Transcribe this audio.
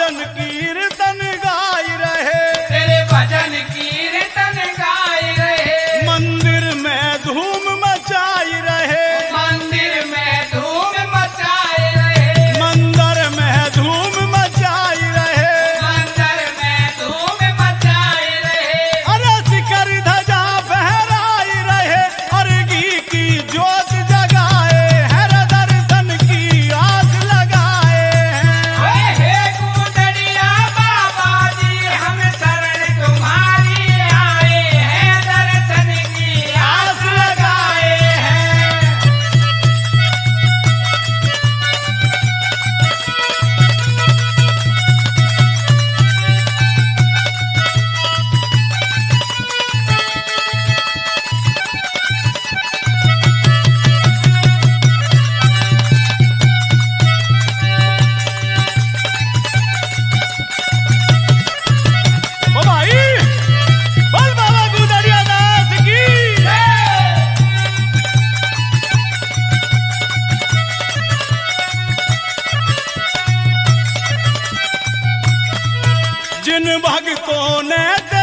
भजन कीर्तन गाय रहे, तेरे भजन कीर्तन गाय रहे, मंदिर में धूम मचाई रहे, मंदिर में धूम मचाए रहे, मंदिर में धूम मचाई रहे, मंदिर में धूम मचाए रहे। अरे शिखर ध्वजा फहराई रहे, अर्घी की ज्योत जगाए, हर दर्शन की आस लगाए हैं। हे गुदड़िया बाबा जी हम शरण तुम्हारी आए हैं, दर्शन की आस लगाए हैं। ओ भाई, बोल बाबा गुदड़िया दास की। जिन भक्तों ने